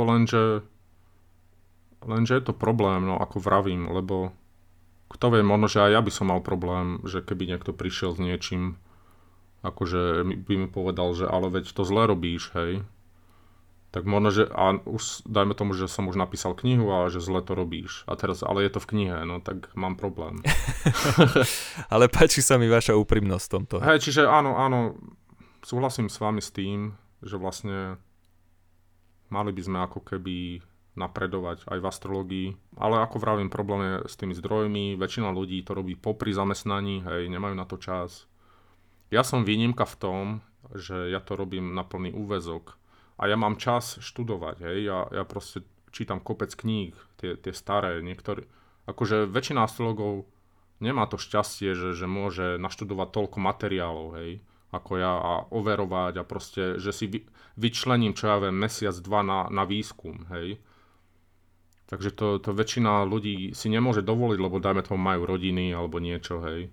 lenže je to problém, no ako vravím, lebo kto vie, možno, že aj ja by som mal problém, že keby niekto prišiel s niečím, akože by mi povedal, že ale veď to zle robíš, hej. Tak možno, že a už dajme tomu, že som už napísal knihu a že zle to robíš. A teraz, ale je to v knihe, no tak mám problém. Ale páči sa mi vaša úprimnosť v tomto. Hej, čiže áno, súhlasím s vami s tým, že vlastne mali by sme ako keby napredovať aj v astrológii. Ale ako vravím, problém je s tými zdrojmi. Väčšina ľudí to robí popri zamestnaní, hej, nemajú na to čas. Ja som výnimka v tom, že ja to robím na plný úväzok. A ja mám čas študovať, hej. Ja proste čítam kopec kníh, tie staré, niektoré. Akože väčšina astrologov nemá to šťastie, že môže naštudovať toľko materiálov, hej, ako ja a overovať a proste, že si vyčlením, čo ja viem, mesiac, dva na výskum, hej. Takže to väčšina ľudí si nemôže dovoliť, lebo dajme tomu majú rodiny alebo niečo, hej.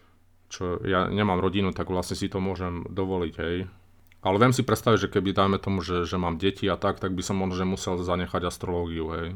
Čo ja nemám rodinu, tak vlastne si to môžem dovoliť, hej. Ale viem si predstaviť, že keby dajme tomu, že mám deti a tak by som možno musel zanechať astrológiu, hej.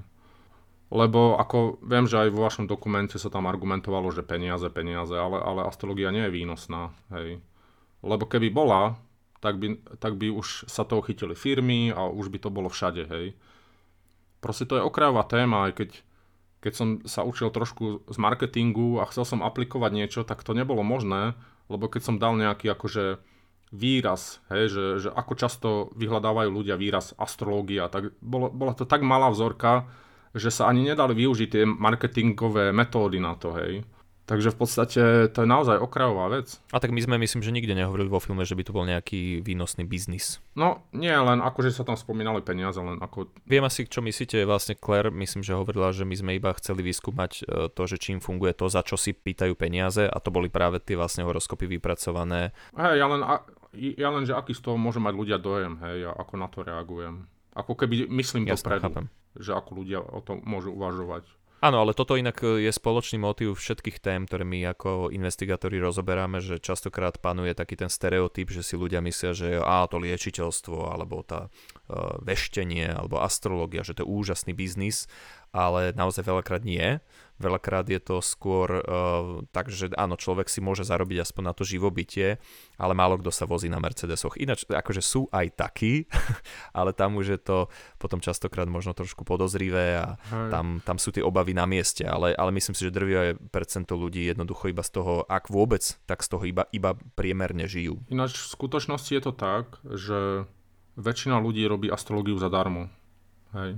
Lebo ako viem, že aj vo vašom dokumente sa tam argumentovalo, že peniaze, ale astrológia nie je výnosná, hej. Lebo keby bola, tak by už sa toho chytili firmy a už by to bolo všade, hej. Proste to je okrajová téma, aj keď som sa učil trošku z marketingu a chcel som aplikovať niečo, tak to nebolo možné, lebo keď som dal nejaký akože výraz, hej, že ako často vyhľadávajú ľudia výraz astrológia, tak bola to tak malá vzorka, že sa ani nedali využiť tie marketingové metódy na to, hej. Takže v podstate to je naozaj okrajová vec. A tak my sme, myslím, že nikde nehovorili vo filme, že by to bol nejaký výnosný biznis. No, nie len akože sa tam spomínali peniaze, len ako... Viem asi, čo myslíte, vlastne Claire, myslím, že hovorila, že my sme iba chceli vyskúmať to, že čím funguje to, za čo si pýtajú peniaze, a to boli práve tie vlastne horoskopy vypracované. Hej, ja len, že aký z toho môže mať ľudia dojem, hej, a ako na to reagujem. Ako keby myslím dopredu, že ako ľudia o tom môžu uvažovať. Áno, ale toto inak je spoločný motív všetkých tém, ktoré my ako investigátori rozoberáme, že častokrát panuje taký ten stereotyp, že si ľudia myslia, že to liečiteľstvo, alebo tá veštenie, alebo astrológia, že to je úžasný biznis. ale naozaj veľakrát nie. Veľakrát je to skôr tak, že áno, človek si môže zarobiť aspoň na to živobytie, ale málo kto sa vozí na Mercedesoch. Ináč, akože sú aj takí, ale tam už je to potom častokrát možno trošku podozrivé a tam sú tie obavy na mieste, ale myslím si, že drvivé percento ľudí jednoducho iba z toho, ak vôbec, tak z toho iba priemerne žijú. Ináč v skutočnosti je to tak, že väčšina ľudí robí astrológiu zadarmo. Hej.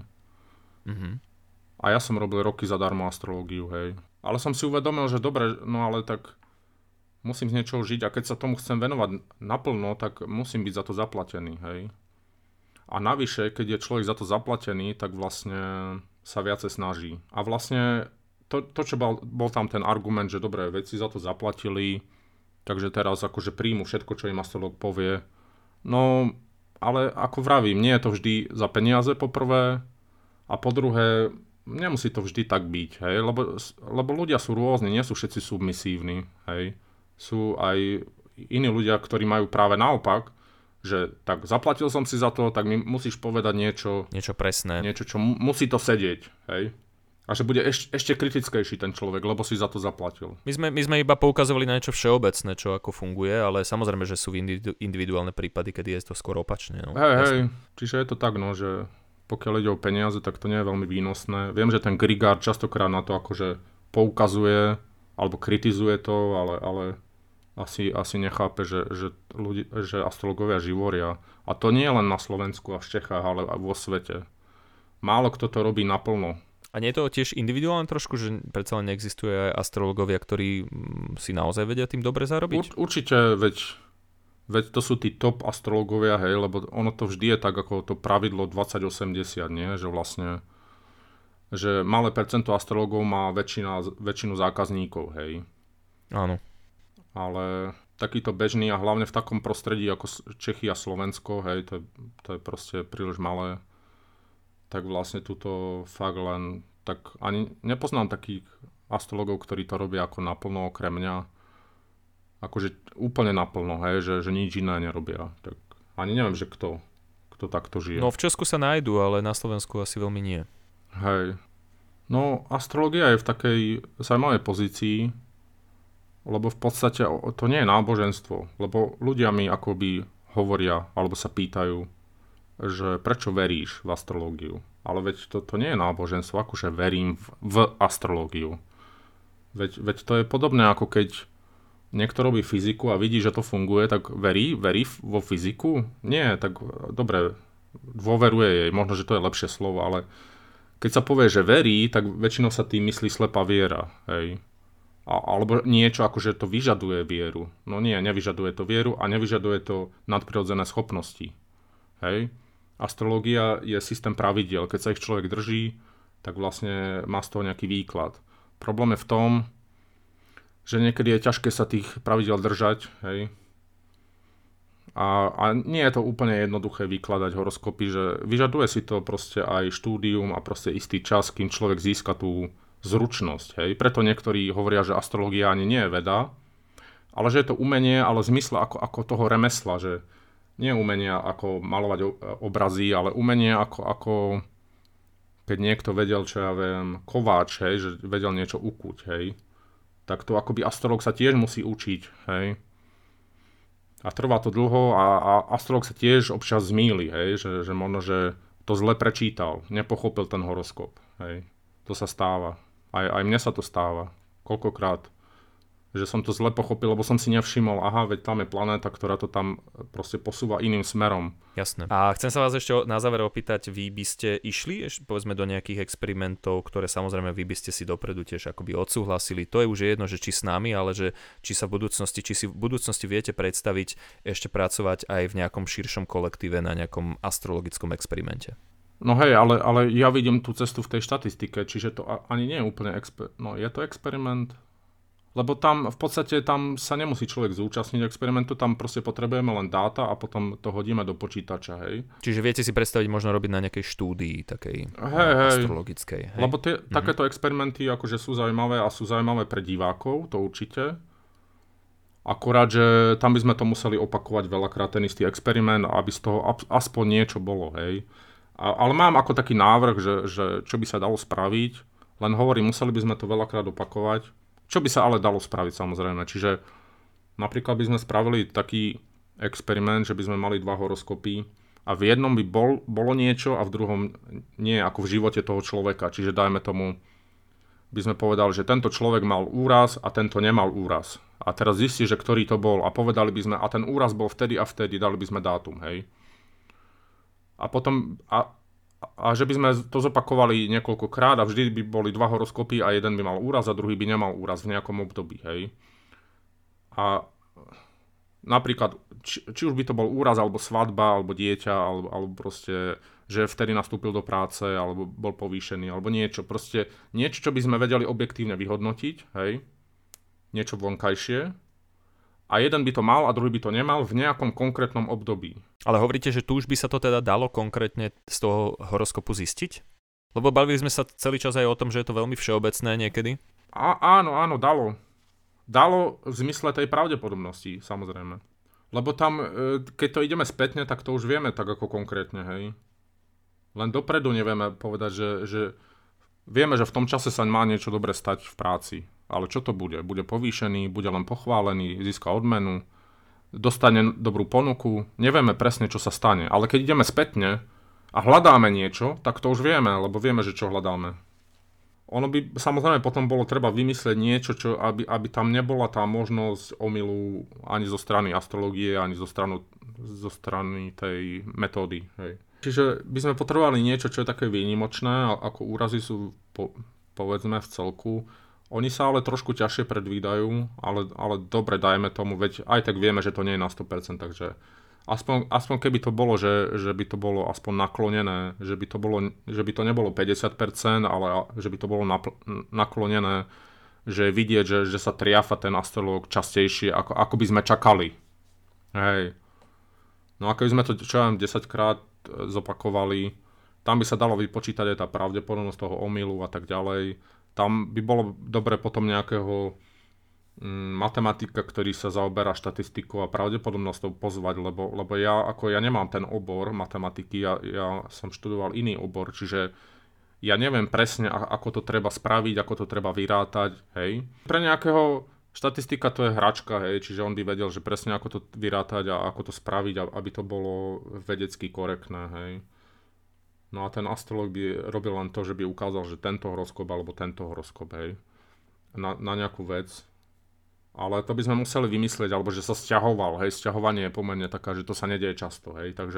A ja som robil roky zadarmo astrológiu, hej. Ale som si uvedomil, že dobre, no ale tak musím z niečoho žiť a keď sa tomu chcem venovať naplno, tak musím byť za to zaplatený, hej. A navyše, keď je človek za to zaplatený, tak vlastne sa viacej snaží. A vlastne to čo bol tam ten argument, že dobre, veci za to zaplatili, takže teraz akože príjmu všetko, čo im astrológ povie. No, ale ako vravím, nie je to vždy za peniaze poprvé a po druhé, nemusí to vždy tak byť, hej, lebo ľudia sú rôzni, nie sú všetci submisívni, hej. Sú aj iní ľudia, ktorí majú práve naopak, že tak zaplatil som si za to, tak mi musíš povedať niečo presné. Niečo, čo musí to sedieť, hej. A že bude ešte kritickejší ten človek, lebo si za to zaplatil. My sme iba poukazovali na niečo všeobecné, čo ako funguje, ale samozrejme, že sú individuálne prípady, kedy je to skôr opačne. No. Hej, čiže je to tak, no, že pokiaľ ide o peniaze, tak to nie je veľmi výnosné. Viem, že ten Grigard častokrát na to akože poukazuje alebo kritizuje to, ale asi nechápe, že astrologovia živoria. A to nie je len na Slovensku a v Čechách, ale aj vo svete. Málo kto to robí naplno. A nie je to tiež individuálne trošku, že predsa len neexistuje aj astrologovia, ktorí si naozaj vedia tým dobre zarobiť? Určite, veď to sú tí top astrologovia, hej, lebo ono to vždy je tak, ako to pravidlo 20-80, nie? Že vlastne, že malé percento astrologov má väčšinu zákazníkov, hej. Áno. Ale takýto bežný a hlavne v takom prostredí ako Čechy a Slovensko, hej, to je proste príliš malé. Tak vlastne tuto fakt len, tak ani nepoznám takých astrologov, ktorí to robia ako naplno okrem mňa. Akože úplne naplno, hej, že nič iné nerobia. Tak ani neviem, že kto takto žije. No v Česku sa nájdu, ale na Slovensku asi veľmi nie. Hej. No astrológia je v takej zaujímavej pozícii, lebo v podstate to nie je náboženstvo. Lebo ľudia mi akoby hovoria, alebo sa pýtajú, že prečo veríš v astrológiu. Ale veď to nie je náboženstvo, akože verím v astrológiu. Veď to je podobné, ako keď niekto robí fyziku a vidí, že to funguje, tak verí vo fyziku? Nie, tak dobre, dôveruje jej, možno, že to je lepšie slovo, ale keď sa povie, že verí, tak väčšinou sa tým myslí slepá viera, hej. Alebo niečo, akože to vyžaduje vieru. No nie, nevyžaduje to vieru a nevyžaduje to nadprirodzené schopnosti, hej. Astrológia je systém pravidiel. Keď sa ich človek drží, tak vlastne má z toho nejaký výklad. Problém je v tom, že niekedy je ťažké sa tých pravidiel držať, hej. A nie je to úplne jednoduché vykladať horoskopy, že vyžaduje si to proste aj štúdium a proste istý čas, kým človek získa tú zručnosť, hej. Preto niektorí hovoria, že astrológia ani nie je veda, ale že je to umenie, ale v zmysle ako toho remesla, že nie umenia ako malovať obrazy, ale umenie ako keď niekto vedel, čo ja viem, kováč, hej, že vedel niečo ukuť, hej. Tak to akoby astrológ sa tiež musí učiť, hej. A trvá to dlho a astrológ sa tiež občas zmýli, hej, že možno, že to zle prečítal, nepochopil ten horoskop, hej. To sa stáva. Aj mne sa to stáva. Koľkokrát. Že som to zle pochopil, lebo som si nevšimol, aha, veď tam je planéta, ktorá to tam proste posúva iným smerom. Jasné. A chcem sa vás ešte na záver opýtať, vy by ste išli povedzme do nejakých experimentov, ktoré samozrejme vy by ste si dopredu tiež akoby odsúhlasili. To je už jedno, že či s nami, ale že či si v budúcnosti viete predstaviť ešte pracovať aj v nejakom širšom kolektíve na nejakom astrologickom experimente. No hej, ale ja vidím tú cestu v tej štatistike, čiže to ani nie je úplne je to experiment. Lebo tam v podstate tam sa nemusí človek zúčastniť experimentu, tam proste potrebujeme len dáta a potom to hodíme do počítača, hej. Čiže viete si predstaviť možno robiť na nejakej štúdii takej astrologickej. Hej. Lebo takéto experimenty akože sú zaujímavé a sú zaujímavé pre divákov, to určite. Akorát, že tam by sme to museli opakovať veľakrát ten istý experiment, aby z toho aspoň niečo bolo, hej. Ale mám ako taký návrh, že čo by sa dalo spraviť, len hovorím, museli by sme to veľakrát opakovať, čo by sa ale dalo spraviť samozrejme. Čiže napríklad by sme spravili taký experiment, že by sme mali 2 horoskopy a v jednom by bolo niečo a v druhom nie, ako v živote toho človeka. Čiže dajme tomu, by sme povedali, že tento človek mal úraz a tento nemal úraz. A teraz zistí, že ktorý to bol a povedali by sme, a ten úraz bol vtedy a vtedy, dali by sme dátum, hej. A potom, a že by sme to zopakovali niekoľkokrát a vždy by boli 2 horoskopy a jeden by mal úraz a druhý by nemal úraz v nejakom období, hej. A napríklad, či už by to bol úraz, alebo svadba, alebo dieťa, alebo proste, že vtedy nastúpil do práce, alebo bol povýšený, alebo niečo. Proste niečo, čo by sme vedeli objektívne vyhodnotiť, hej. Niečo vonkajšie. A jeden by to mal a druhý by to nemal v nejakom konkrétnom období. Ale hovoríte, že tu už by sa to teda dalo konkrétne z toho horoskopu zistiť? Lebo bavili sme sa celý čas aj o tom, že je to veľmi všeobecné niekedy. Áno, dalo. Dalo v zmysle tej pravdepodobnosti, samozrejme. Lebo tam, keď to ideme spätne, tak to už vieme tak ako konkrétne, hej. Len dopredu nevieme povedať, že vieme, že v tom čase sa má niečo dobre stať v práci. Ale čo to bude? Bude povýšený, bude len pochválený, získa odmenu, dostane dobrú ponuku. Nevieme presne, čo sa stane. Ale keď ideme spätne a hľadáme niečo, tak to už vieme, lebo vieme, že čo hľadáme. Ono by samozrejme potom bolo treba vymyslieť niečo, aby tam nebola tá možnosť omylu ani zo strany astrológie, ani zo strany tej metódy. Hej. Čiže by sme potrebovali niečo, čo je také výnimočné, ako úrazy sú povedzme v celku. Oni sa ale trošku ťažšie predvídajú, ale dobre, dajme tomu, veď aj tak vieme, že to nie je na 100%, takže aspoň keby to bolo, že by to bolo aspoň naklonené, že by to nebolo 50%, ale že by to bolo naklonené, že vidieť, že sa triafa ten astrológ častejšie, ako by sme čakali. Hej. No a keby sme to, čo ja 10 krát zopakovali, tam by sa dalo vypočítať aj tá pravdepodobnosť toho omylu a tak ďalej. Tam by bolo dobre potom nejakého matematika, ktorý sa zaoberá štatistikou a pravdepodobnosťou pozvať, lebo ja nemám ten obor matematiky, ja som študoval iný obor, čiže ja neviem presne, ako to treba spraviť, ako to treba vyrátať, hej. Pre nejakého štatistika to je hračka, hej, čiže on by vedel, že presne ako to vyrátať a ako to spraviť, aby to bolo vedecky korektné, hej. No a ten astrolog by robil len to, že by ukázal, že tento horoskop alebo tento horoskop, hej, na nejakú vec. Ale to by sme museli vymyslieť, alebo že sa sťahoval, hej, sťahovanie je pomerne taká, že to sa nedieje často, hej, takže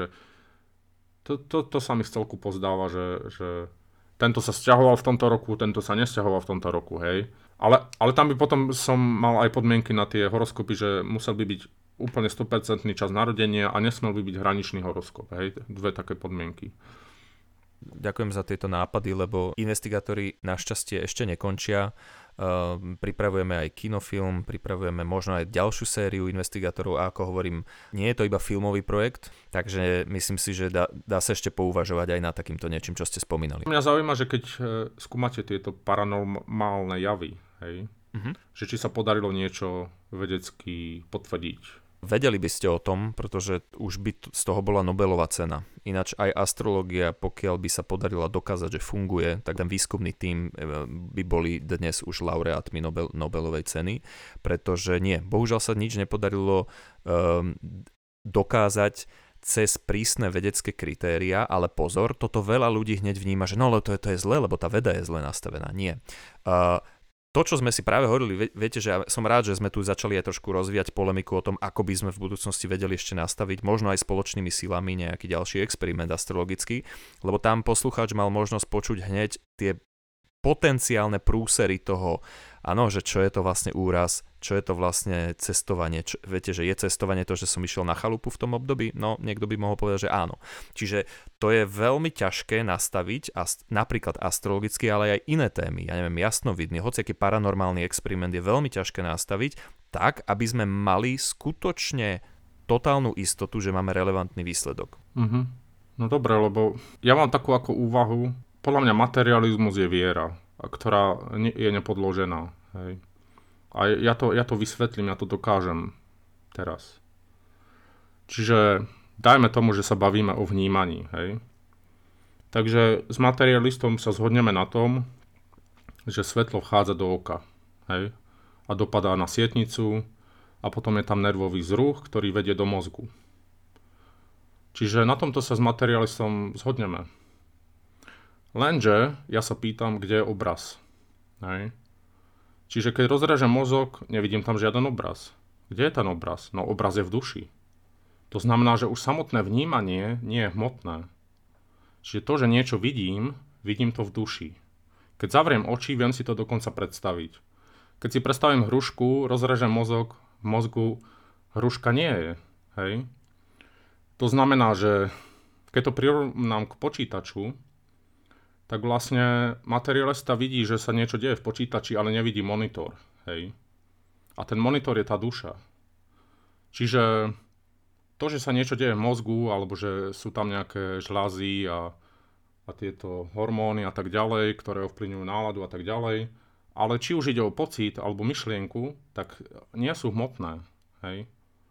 to sa mi v celku pozdáva, že tento sa sťahoval v tomto roku, tento sa nesťahoval v tomto roku, hej. Ale tam by potom som mal aj podmienky na tie horoskopy, že musel by byť úplne 100% čas narodenia a nesmel by byť hraničný horoskop, hej, 2 také podmienky. Ďakujem za tieto nápady, lebo investigátori našťastie ešte nekončia. Pripravujeme aj kinofilm, pripravujeme možno aj ďalšiu sériu investigátorov a ako hovorím, nie je to iba filmový projekt, takže myslím si, že dá sa ešte pouvažovať aj na takýmto niečím, čo ste spomínali. Mňa zaujíma, že keď skúmate tieto paranormálne javy, hej, že či sa podarilo niečo vedecky potvrdiť. Vedeli by ste o tom, pretože už by z toho bola Nobelová cena. Ináč aj astrológia, pokiaľ by sa podarila dokázať, že funguje, tak ten výskumný tím by boli dnes už laureátmi Nobelovej ceny, pretože nie, bohužiaľ sa nič nepodarilo dokázať cez prísne vedecké kritéria, ale pozor, toto veľa ľudí hneď vníma, že no, ale to je zle, lebo tá veda je zle nastavená. Nie. To, čo sme si práve hovorili, viete, že ja som rád, že sme tu začali aj trošku rozvíjať polemiku o tom, ako by sme v budúcnosti vedeli ešte nastaviť, možno aj spoločnými silami nejaký ďalší experiment astrologický, lebo tam poslucháč mal možnosť počuť hneď tie potenciálne prúsery toho, áno, že čo je to vlastne úraz, čo je to vlastne cestovanie. Viete, že je cestovanie to, že som išiel na chalupu v tom období? No, niekto by mohol povedať, že áno. Čiže to je veľmi ťažké nastaviť, napríklad astrologicky, ale aj iné témy. Ja neviem, jasnovidný, hociaký paranormálny experiment je veľmi ťažké nastaviť tak, aby sme mali skutočne totálnu istotu, že máme relevantný výsledok. No dobre, lebo ja mám takú ako úvahu, podľa mňa materializmus je viera, ktorá je nepodložená. Hej. A ja to vysvetlím, ja to dokážem teraz. Čiže dajme tomu, že sa bavíme o vnímaní. Hej. Takže s materialistom sa zhodneme na tom, že svetlo vchádza do oka, hej, a dopadá na sietnicu a potom je tam nervový vzruch, ktorý vedie do mozgu. Čiže na tomto sa s materialistom zhodneme. Lenže ja sa pýtam, kde je obraz. Hej. Čiže keď rozrežem mozog, nevidím tam žiaden obraz. Kde je ten obraz? No obraz je v duši. To znamená, že už samotné vnímanie nie je hmotné. Čiže to, že niečo vidím to v duši. Keď zavriem oči, viem si to dokonca predstaviť. Keď si predstavím hrušku, rozrežem mozog, v mozgu hruška nie je. Hej. To znamená, že keď to prirovnám k počítaču, tak vlastne materialista vidí, že sa niečo deje v počítači, ale nevidí monitor. Hej. A ten monitor je tá duša. Čiže to, že sa niečo deje v mozgu, alebo že sú tam nejaké žľazy a tieto hormóny a tak ďalej, ktoré ovplyvňujú náladu a tak ďalej, ale či už ide o pocit alebo myšlienku, tak nie sú hmotné. Hej.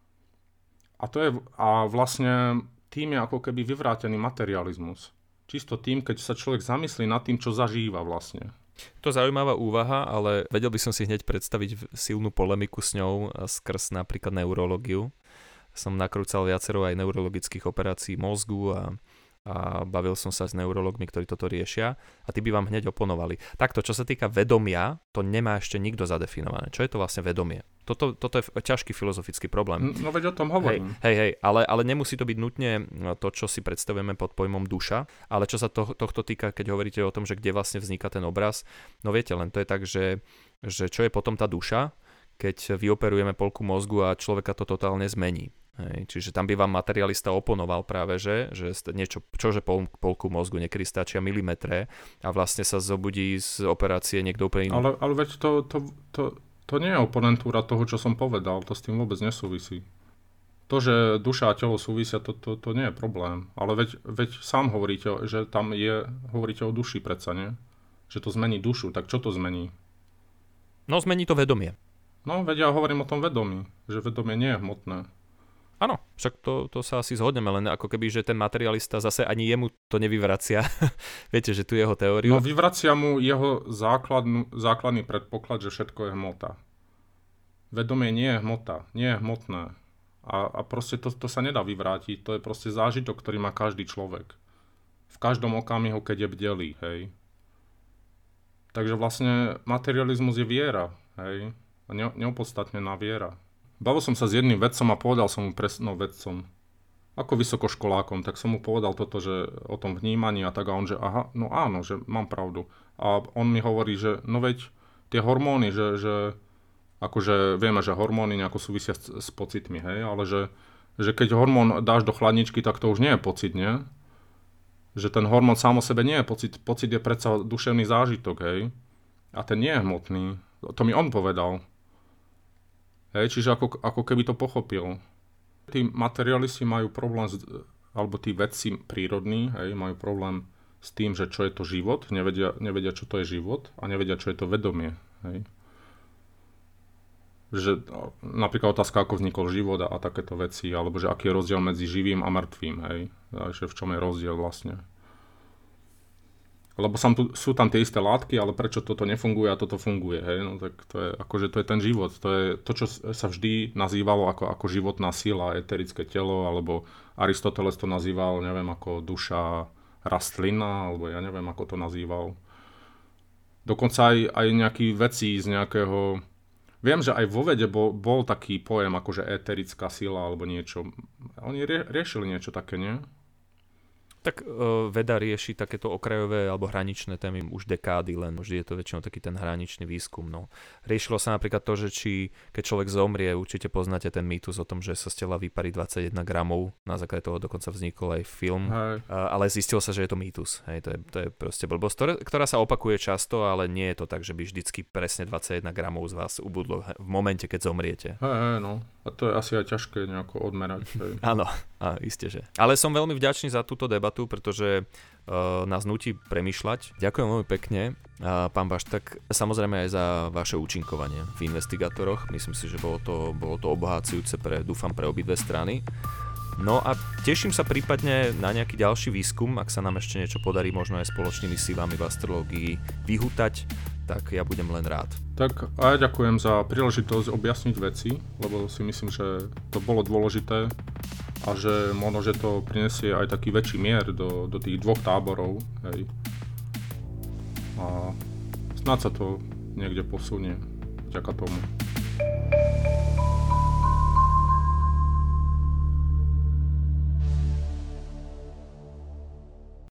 A vlastne tým je ako keby vyvrátený materializmus. Čisto tým, keď sa človek zamyslí nad tým, čo zažíva vlastne. To zaujímavá úvaha, ale vedel by som si hneď predstaviť silnú polemiku s ňou skrz napríklad neurológiu. Som nakrúcal viacero aj neurologických operácií mozgu a bavil som sa s neurologmi, ktorí toto riešia a tí by vám hneď oponovali. Takto, čo sa týka vedomia, to nemá ešte nikto zadefinované. Čo je to vlastne vedomie? Toto je ťažký filozofický problém. No veď o tom hovorím. Hej, ale nemusí to byť nutne to, čo si predstavujeme pod pojmom duša, ale čo sa tohto týka, keď hovoríte o tom, že kde vlastne vzniká ten obraz, no viete, len to je tak, že čo je potom tá duša, keď vyoperujeme polku mozgu a človeka to totálne zmení. Hej, čiže tam by vám materialista oponoval práve, že niečo, čože polku mozgu, niekedy stačia milimetre a vlastne sa zobudí z operácie niekto úplne iný. Ale veď to nie je oponentúra toho, čo som povedal, to s tým vôbec nesúvisí. To, že duša a telo súvisia, to nie je problém. Ale veď sám hovoríte, že tam hovoríte o duši predsa, nie? Že to zmení dušu, tak čo to zmení? No zmení to vedomie. No veď ja hovorím o tom vedomí, že vedomie nie je hmotné. Áno, však to sa asi zhodneme, len ako keby, že ten materialista zase ani jemu to nevyvracia. Viete, že tu jeho teóriu. No vyvracia mu jeho základný predpoklad, že všetko je hmota. Vedomie nie je hmota, nie je hmotné. A proste to sa nedá vyvrátiť, to je proste zážitok, ktorý má každý človek. V každom okamihu, keď je bdelý, hej. Takže vlastne materializmus je viera, hej. Neopodstatnená viera. Bavil som sa s jedným vedcom a povedal som mu vedcom, ako vysokoškolákom, tak som mu povedal toto, že o tom vnímaní a tak a on, že aha, no áno, že mám pravdu. A on mi hovorí, že no veď tie hormóny, že akože vieme, že hormóny nejako súvisia s pocitmi, hej, ale že keď hormón dáš do chladničky, tak to už nie je pocit, nie? Že ten hormón sám o sebe nie je pocit, pocit je predsa duševný zážitok, hej, a ten nie je hmotný. To mi on povedal. Hej, čiže ako keby to pochopil. Tí materialisti majú problém, alebo tí vedci prírodní, hej, majú problém s tým, že čo je to život, nevedia, čo to je život a nevedia, čo je to vedomie. Hej. Že napríklad otázka, ako vznikol život a takéto veci, alebo že aký je rozdiel medzi živým a mŕtvým, hej, a že v čom je rozdiel vlastne. Lebo sú tam tie isté látky, ale prečo toto nefunguje a toto funguje, hej? No tak to je ten život. To je to, čo sa vždy nazývalo ako životná sila, eterické telo, alebo Aristoteles to nazýval, neviem, ako duša rastlina, alebo ja neviem, ako to nazýval. Dokonca aj nejakí veci z nejakého... Viem, že aj vo vede bol taký pojem, akože eterická sila, alebo niečo. Oni riešili niečo také, nie? Tak veda rieši takéto okrajové alebo hraničné témy už dekády, len vždy je to väčšinou taký ten hraničný výskum. No. Riešilo sa napríklad to, že keď človek zomrie, určite poznáte ten mýtus o tom, že sa z tela vyparí 21 gramov, na základe toho dokonca vznikol aj film, ale zistilo sa, že je to mýtus. Hej, to je proste blbosť, ktorá sa opakuje často, ale nie je to tak, že by vždycky presne 21 gramov z vás ubudlo v momente, keď zomriete. No. A to je asi aj ťažké nejako odmerať. Áno, isté, že. Ale som veľmi vďačný za túto debatu, pretože nás nutí premýšľať. Ďakujem veľmi pekne, pán Bašták, samozrejme aj za vaše účinkovanie v Investigátoroch. Myslím si, že bolo to obohacujúce dúfam pre obidve strany. No a teším sa prípadne na nejaký ďalší výskum, ak sa nám ešte niečo podarí možno aj spoločnými silami v astrológii vyhutať, tak ja budem len rád. Tak a ja ďakujem za príležitosť objasniť veci, lebo si myslím, že to bolo dôležité a že možno, že to prinesie aj taký väčší mier do tých dvoch táborov. Hej. A snáď sa to niekde posunie vďaka tomu.